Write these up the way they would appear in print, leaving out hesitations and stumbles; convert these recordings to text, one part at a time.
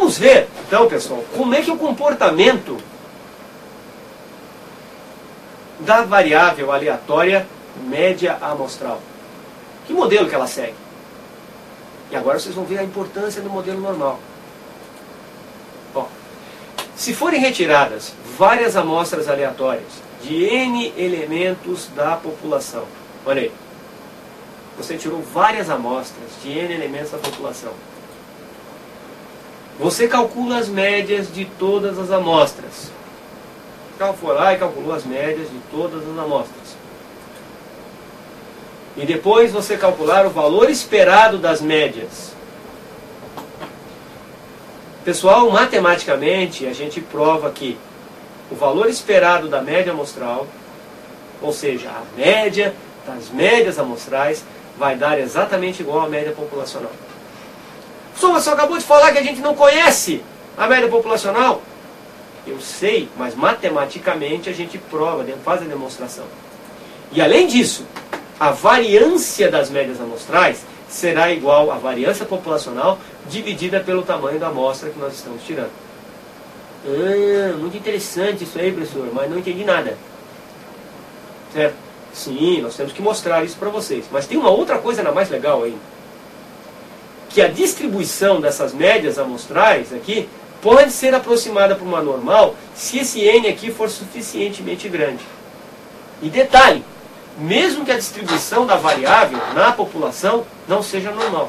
Vamos ver, então, pessoal, como é que o comportamento da variável aleatória média amostral. Que modelo que ela segue? E agora vocês vão ver a importância do modelo normal. Bom, se forem retiradas várias amostras aleatórias de N elementos da população, olha aí, você tirou várias amostras de N elementos da população. Você calcula as médias de todas as amostras. Então foi lá e calculou as médias de todas as amostras. E depois você calcular o valor esperado das médias. Pessoal, matematicamente a gente prova que o valor esperado da média amostral, ou seja, a média das médias amostrais, vai dar exatamente igual à média populacional. Você acabou de falar que a gente não conhece a média populacional? Eu sei, mas matematicamente a gente prova, faz a demonstração. E além disso, a variância das médias amostrais será igual à variância populacional dividida pelo tamanho da amostra que nós estamos tirando. Muito interessante isso aí, professor, mas não entendi nada. Certo? Sim, nós temos que mostrar isso para vocês. Mas tem uma outra coisa ainda mais legal ainda. Que a distribuição dessas médias amostrais aqui pode ser aproximada por uma normal se esse N aqui for suficientemente grande. E detalhe, mesmo que a distribuição da variável na população não seja normal.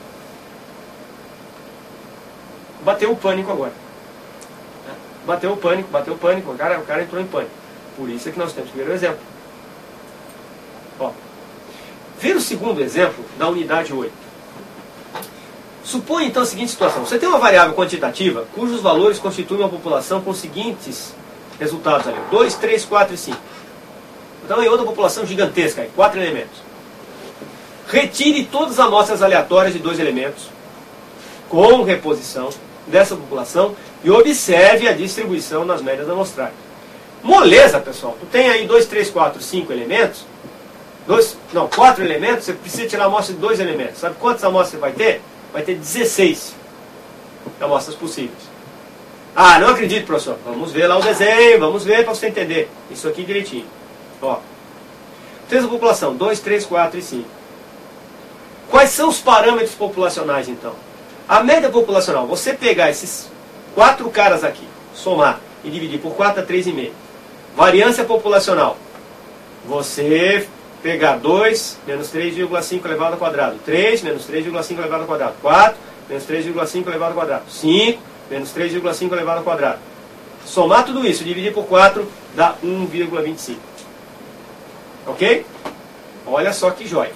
Bateu o pânico agora. Bateu o pânico, o cara entrou em pânico. Por isso é que nós temos que ver o exemplo. Ó, ver o segundo exemplo da unidade 8. Suponha então a seguinte situação. Você tem uma variável quantitativa cujos valores constituem uma população com os seguintes resultados ali. 2, 3, 4 e 5. Então é outra população gigantesca, aí, 4 elementos. Retire todas as amostras aleatórias de 2 elementos com reposição dessa população e observe a distribuição nas médias amostrais. Moleza, pessoal. Tu tem aí 2, 3, 4, 5 elementos. 4 elementos, você precisa tirar a amostra de 2 elementos. Sabe quantas amostras você vai ter? Vai ter 16 amostras possíveis. Ah, não acredito, professor. Vamos ver lá o desenho, vamos ver para você entender. Isso aqui direitinho. Ó. Fez a população, 2, 3, 4 e 5. Quais são os parâmetros populacionais, então? A média populacional, você pegar esses 4 caras aqui, somar e dividir por 4 a 3,5. Variância populacional. Você pegar 2 menos 3,5 elevado ao quadrado. 3 menos 3,5 elevado ao quadrado. 4 menos 3,5 elevado ao quadrado. 5 menos 3,5 elevado ao quadrado. Somar tudo isso, dividir por 4, dá 1,25. Ok? Olha só que joia.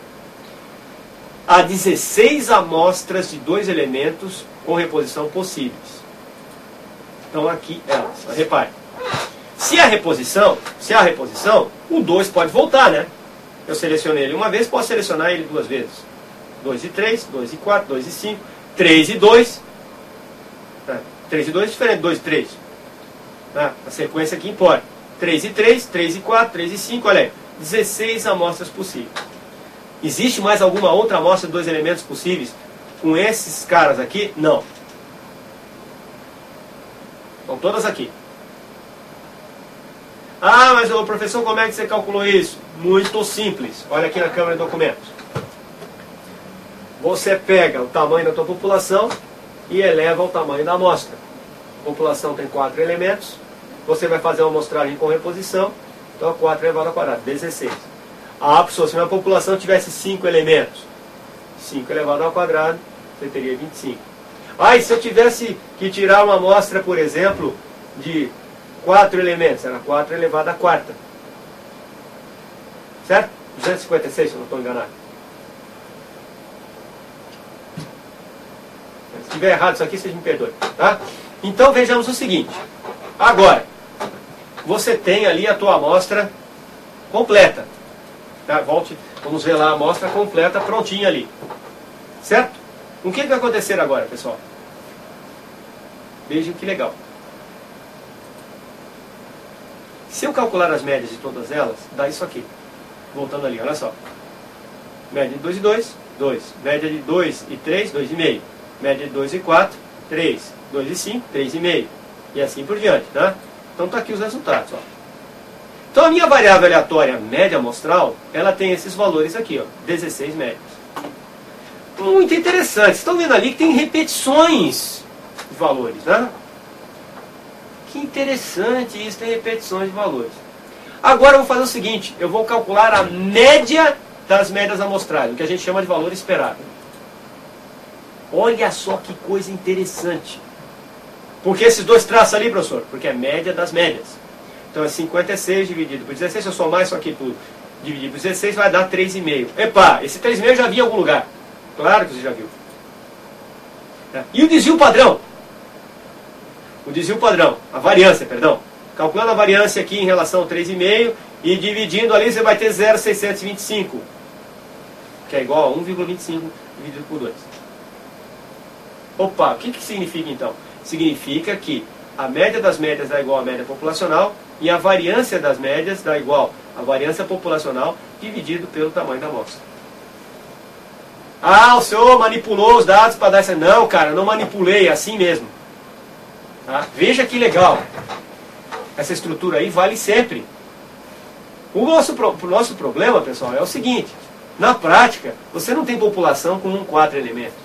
Há 16 amostras de 2 elementos com reposição possíveis. Então aqui elas. Repare. Se há reposição, o 2 pode voltar, né? Eu selecionei ele uma vez, posso selecionar ele 2 vezes. 2 e 3, 2 e 4, 2 e 5, 3 e 2. 3 e 2 é diferente de 2 e 3. A sequência aqui importa. 3 e 3, 3 e 4, 3 e 5, olha aí. 16 amostras possíveis. Existe mais alguma outra amostra de 2 elementos possíveis com esses caras aqui? Não. Estão todas aqui. Ah, mas o professor, como é que você calculou isso? Muito simples. Olha aqui na câmera de documentos. Você pega o tamanho da tua população e eleva ao tamanho da amostra. A população tem 4 elementos. Você vai fazer uma amostragem com reposição. Então 4 elevado ao quadrado, 16. Ah, professor, se minha população tivesse 5 elementos, 5 elevado ao quadrado, você teria 25. Ah, e se eu tivesse que tirar uma amostra, por exemplo, de 4 elementos, era 4 elevado à quarta. Certo? 256, se eu não estou enganado. Se estiver errado isso aqui, vocês me perdoem. Tá? Então vejamos o seguinte. Agora, você tem ali a tua amostra completa. Tá? Vamos ver lá a amostra completa, prontinha ali. Certo? O que vai acontecer agora, pessoal? Vejam que legal. Se eu calcular as médias de todas elas, dá isso aqui. Voltando ali, olha só. Média de 2 e 2, 2. Média de 2 e 3, 2,5. Média de 2 e 4, 3, 2 e 5, 3,5. E assim por diante, né? Então está aqui os resultados, ó. Então a minha variável aleatória média amostral, ela tem esses valores aqui, ó, 16 médios. Muito interessante. Vocês estão vendo ali que tem repetições de valores, né? Que interessante isso, tem repetições de valores. Agora eu vou fazer o seguinte, eu vou calcular a média das médias amostrais, o que a gente chama de valor esperado. Olha só que coisa interessante. Por que esses dois traços ali, professor? Porque é média das médias. Então é 56 dividido por 16, se eu somar isso aqui tudo, dividido por 16, vai dar 3,5. Epa, esse 3,5 eu já vi em algum lugar. Claro que você já viu. E o desvio padrão? O desvio padrão, a variância, perdão. Calculando a variância aqui em relação ao 3,5 e dividindo ali, você vai ter 0,625, que é igual a 1,25 dividido por 2. Opa, o que significa então? Significa que a média das médias dá igual à média populacional e a variância das médias dá igual à variância populacional dividido pelo tamanho da amostra. Ah, o senhor manipulou os dados para dar essa... Não, cara, não manipulei, é assim mesmo. Tá? Veja que legal. Essa estrutura aí vale sempre. O nosso problema, pessoal, é o seguinte. Na prática, você não tem população com 4 elementos.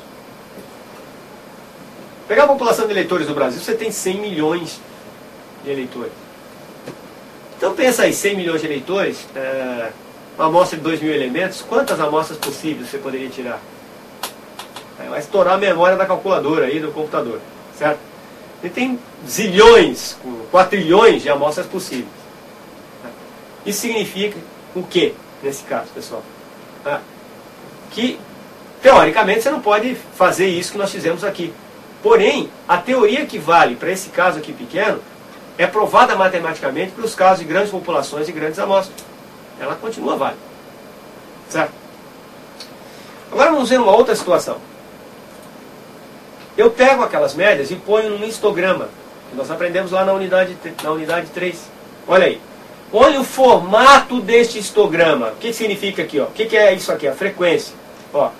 Pegar a população de eleitores do Brasil, você tem 100 milhões de eleitores. Então pensa aí, 100 milhões de eleitores, uma amostra de 2.000 elementos, quantas amostras possíveis você poderia tirar? Vai estourar a memória da calculadora aí, do computador, certo? Ele tem zilhões, 4 trilhões de amostras possíveis. Isso significa o quê, nesse caso, pessoal? Que, teoricamente, você não pode fazer isso que nós fizemos aqui. Porém, a teoria que vale para esse caso aqui pequeno é provada matematicamente para os casos de grandes populações e grandes amostras. Ela continua válida. Certo? Agora vamos ver uma outra situação. Eu pego aquelas médias e ponho num histograma, que nós aprendemos lá na unidade 3. Olha aí. Olha o formato deste histograma. O que significa aqui? Ó? O que é isso aqui? A frequência. Ó.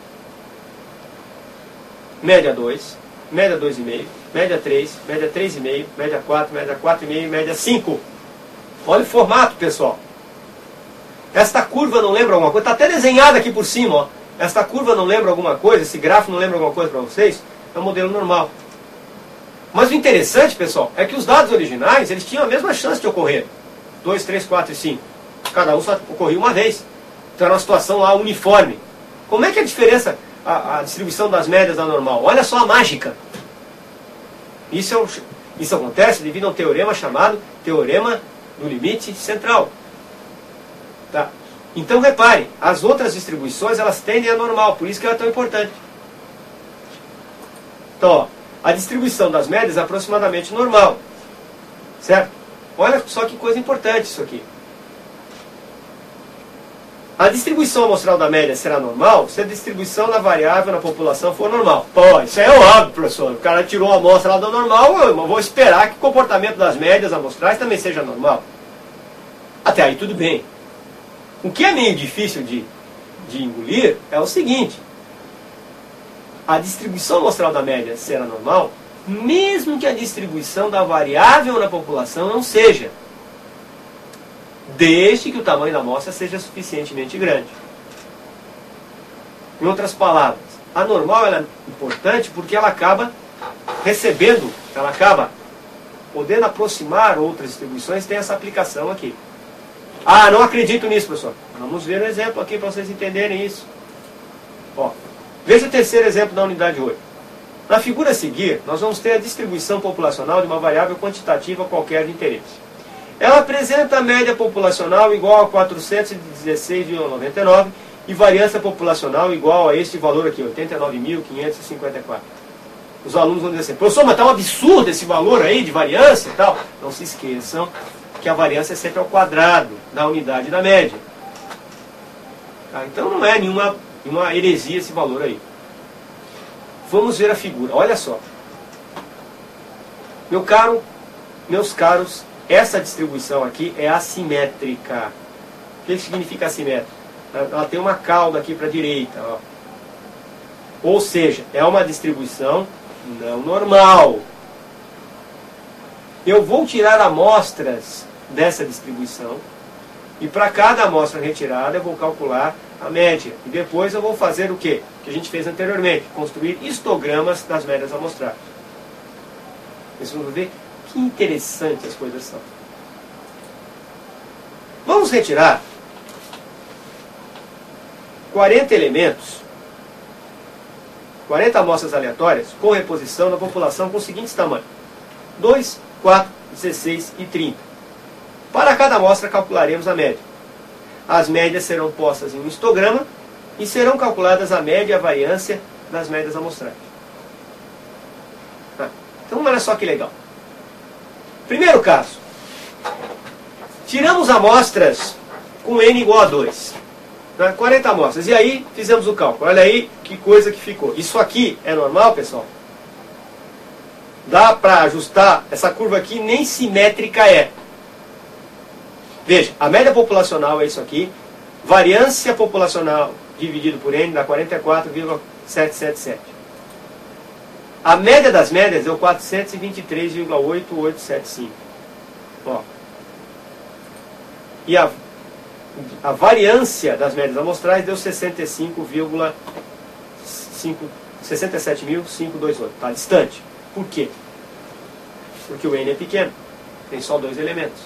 Média 2, média 2,5, média 3, média 3,5, média 4, média 4,5, média 5. Olha o formato, pessoal. Esta curva não lembra alguma coisa? Está até desenhada aqui por cima. Ó. Esta curva não lembra alguma coisa? Esse gráfico não lembra alguma coisa para vocês? É um modelo normal. Mas o interessante, pessoal, é que os dados originais, eles tinham a mesma chance de ocorrer. 2, 3, 4 e 5. Cada um só ocorria uma vez. Então era uma situação lá uniforme. Como é que é a diferença, a distribuição das médias da normal? Olha só a mágica. Isso acontece devido a um teorema chamado Teorema do Limite Central. Tá? Então repare, as outras distribuições elas tendem a normal, por isso que ela é tão importante. Então, ó, a distribuição das médias é aproximadamente normal. Certo? Olha só que coisa importante isso aqui. A distribuição amostral da média será normal se a distribuição da variável na população for normal. Pô, isso é óbvio, professor. O cara tirou a amostra lá da normal, eu vou esperar que o comportamento das médias amostrais também seja normal. Até aí tudo bem. O que é meio difícil de engolir é o seguinte. A distribuição amostral da média será normal, mesmo que a distribuição da variável na população não seja. Desde que o tamanho da amostra seja suficientemente grande. Em outras palavras, a normal ela é importante porque ela acaba recebendo, ela acaba podendo aproximar outras distribuições, tem essa aplicação aqui. Ah, não acredito nisso, professor. Vamos ver um exemplo aqui para vocês entenderem isso. Ó, veja o terceiro exemplo da unidade 8. Na figura a seguir, nós vamos ter a distribuição populacional de uma variável quantitativa qualquer de interesse. Ela apresenta a média populacional igual a 416,99 e variância populacional igual a este valor aqui, 89.554. Os alunos vão dizer assim, professor, mas está um absurdo esse valor aí de variância e tal. Não se esqueçam que a variância é sempre ao quadrado da unidade da média. Tá? Então não é nenhuma heresia esse valor aí. Vamos ver a figura, olha só. Meus caros, essa distribuição aqui é assimétrica. O que significa assimétrica? Ela tem uma cauda aqui para a direita. Ó. Ou seja, é uma distribuição não normal. Eu vou tirar amostras dessa distribuição e para cada amostra retirada eu vou calcular a média. E depois eu vou fazer o quê? Que a gente fez anteriormente, construir histogramas das médias amostrais. Vocês vão ver que interessante as coisas são. Vamos retirar 40 elementos, 40 amostras aleatórias com reposição na população com os seguintes tamanhos: 2, 4, 16 e 30. Para cada amostra calcularemos a média. As médias serão postas em um histograma e serão calculadas a média e a variância das médias amostrais. Então olha só que legal. Primeiro caso. Tiramos amostras com n igual a 2. 40 amostras. E aí fizemos o cálculo. Olha aí que coisa que ficou. Isso aqui é normal, pessoal? Dá para ajustar? Essa curva aqui nem simétrica é. Veja, a média populacional é isso aqui. Variância populacional dividido por n dá 44,777. A média das médias deu 423,8875. Ó. E a variância das médias amostrais deu 67.528. Está distante. Por quê? Porque o n é pequeno. Tem só 2 elementos.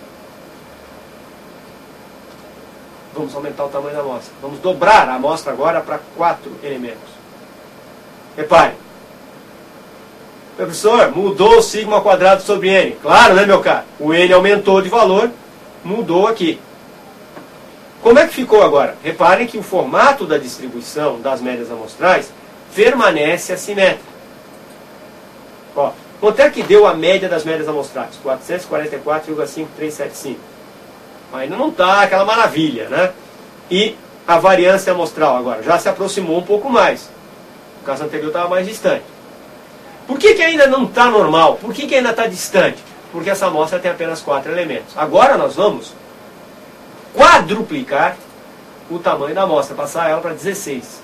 Vamos aumentar o tamanho da amostra. Vamos dobrar a amostra agora para 4 elementos. Repare. Professor, mudou o sigma ao quadrado sobre n. Claro, né, meu caro? O n aumentou de valor, mudou aqui. Como é que ficou agora? Reparem que o formato da distribuição das médias amostrais permanece assimétrico. Ó, quanto é que deu a média das médias amostrais? 444,5375. Ainda não está aquela maravilha, né? E a variância amostral agora já se aproximou um pouco mais. No caso anterior estava mais distante. Por que ainda não está normal? Por que ainda está distante? Porque essa amostra tem apenas 4 elementos. Agora nós vamos quadruplicar o tamanho da amostra, passar ela para 16.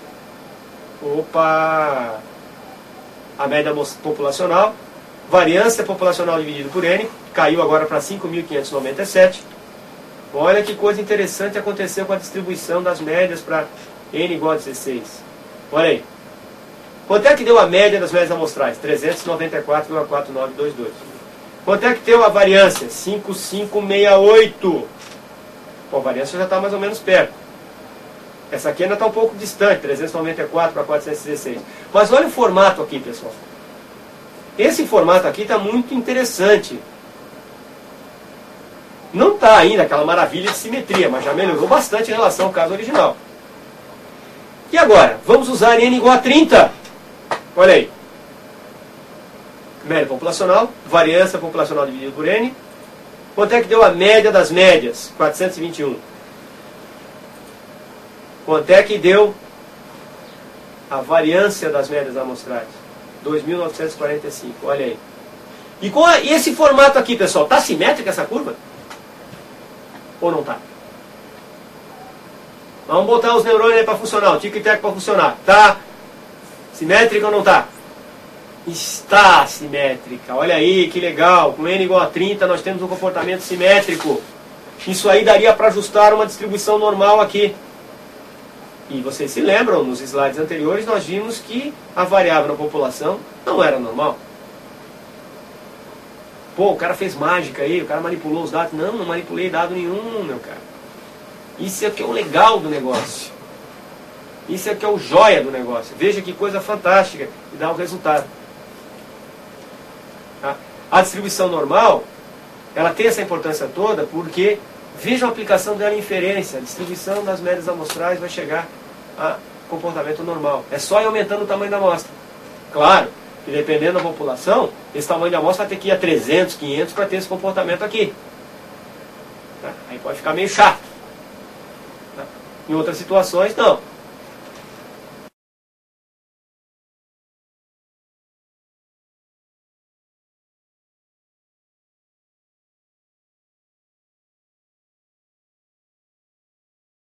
Opa! A média populacional, variância populacional dividido por n, caiu agora para 5.597. Olha que coisa interessante aconteceu com a distribuição das médias para n igual a 16. Olha aí. Quanto é que deu a média das médias amostrais? 394,4922. Quanto é que deu a variância? 5568. Bom, a variância já está mais ou menos perto. Essa aqui ainda está um pouco distante, 394 para 416. Mas olha o formato aqui, pessoal. Esse formato aqui está muito interessante. Não está ainda aquela maravilha de simetria, mas já melhorou bastante em relação ao caso original. E agora? Vamos usar n igual a 30. Olha aí. Média populacional, variância populacional dividido por n. Quanto é que deu a média das médias? 421. Quanto é que deu a variância das médias amostrais? 2.945. Olha aí. E com esse formato aqui, pessoal, está simétrica essa curva? Ou não está? Vamos botar os neurônios aí para funcionar, o tico e teco para funcionar. Tá simétrica ou não está? Está simétrica. Olha aí, que legal. Com n igual a 30 nós temos um comportamento simétrico. Isso aí daria para ajustar uma distribuição normal aqui. E vocês se lembram, nos slides anteriores nós vimos que a variável na população não era normal. Pô, o cara fez mágica aí, o cara manipulou os dados. Não, não manipulei dado nenhum, meu cara. Isso é que é o legal do negócio. Isso é que é o joia do negócio. Veja que coisa fantástica e dá o resultado. A distribuição normal, ela tem essa importância toda porque, veja a aplicação dela em inferência. A distribuição das médias amostrais vai chegar a comportamento normal. É só ir aumentando o tamanho da amostra. Claro, que dependendo da população, esse tamanho da amostra vai ter que ir a 300, 500 para ter esse comportamento aqui. Aí pode ficar meio chato. Em outras situações, não.